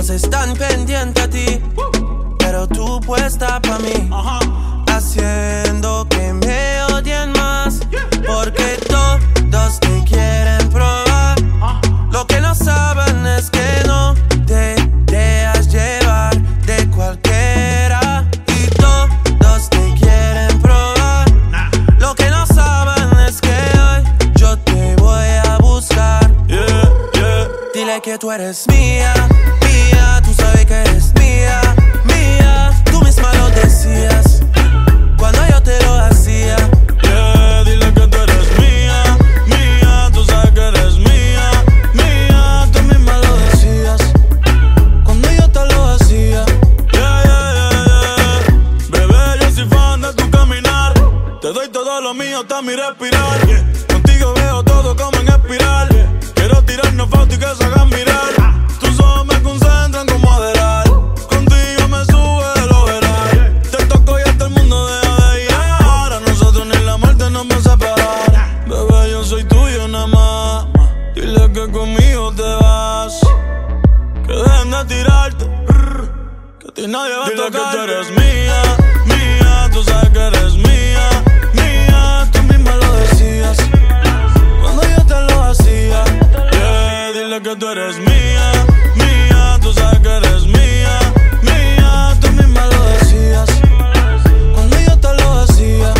están pendientes a ti, pero tú puesta pa' mí, haciendo que me odien más, porque todos te quieren probar. Lo que no saben es que no te dejas llevar de cualquiera, y todos te quieren probar. Lo que no saben es que hoy yo te voy a buscar. Dile que tú eres mía, mía, tú sabes que eres mía, mía. Tú misma lo decías cuando yo te lo hacía. Dile que tú eres mía, mía, tú sabes que eres mía, mía. Tú misma lo decías cuando yo te lo hacía. Bebé, yo soy fan de tu caminar. Te doy todo lo mío hasta mi respirar. Contigo veo todo como en espiral. Quiero tirarnos fotos y que se hagan mirar. Tus ojos me concentran como Adderall. Contigo me sube lo veral. Te toco y hasta el mundo deja de llegar. A nosotros ni la muerte nos va a separar. Bebé, yo soy tuyo nada más. Dile que conmigo te vas. Que dejen de tirarte. Que a ti nadie va a tocar. Dile que tú eres mía, mía. Tú sabes que eres mía, mía. Tú misma lo decías cuando yo te lo hacía. Dile que tú eres mía, mía. Tú sabes que eres mía, mía. Tú misma lo decías cuando yo te lo hacía.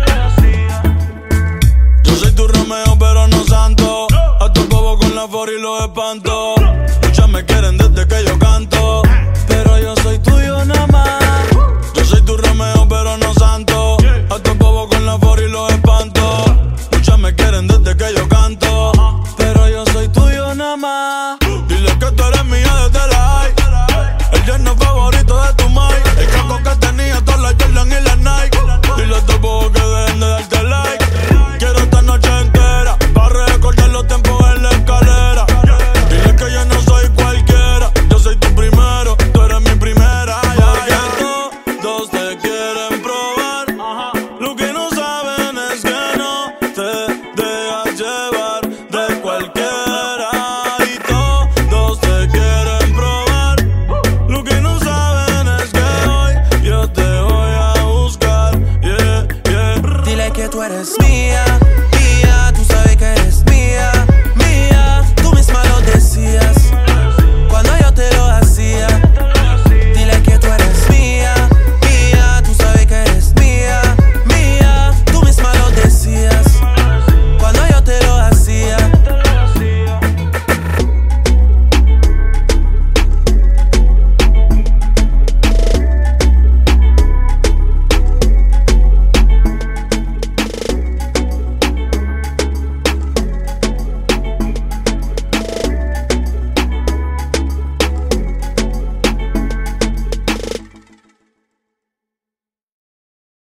Yo soy tu Romeo pero no santo. A tu bobo con la for y los espanto. Muchas me quieren desde que yo canto, pero yo soy tuyo nada más. Yo soy tu Romeo pero no santo. A tu bobo con la for y los espanto. Muchas me quieren desde que yo canto, pero yo soy tuyo nada más. Dile que tú eres mía desde la high. El yerno favorito de tu mai. El caco que tenía todas las Jordan y las Nike. Dile a tu bobo que dejen de darte like. Quiero esta noche entera pa' recordar los tiempos en la escalera. Dile que yo no soy cualquiera. Yo soy tu primero, tú eres mi primera. Porque todos te quieren probar. Lo que no saben es que no te dejas llevar de cualquiera. Y todos te quieren probar. Lo que no saben es que hoy yo te voy a buscar. Dile que tú eres mía,